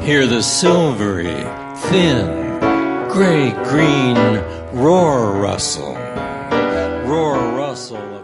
Hear the silvery, thin, gray-green roar rustle. Roar rustle.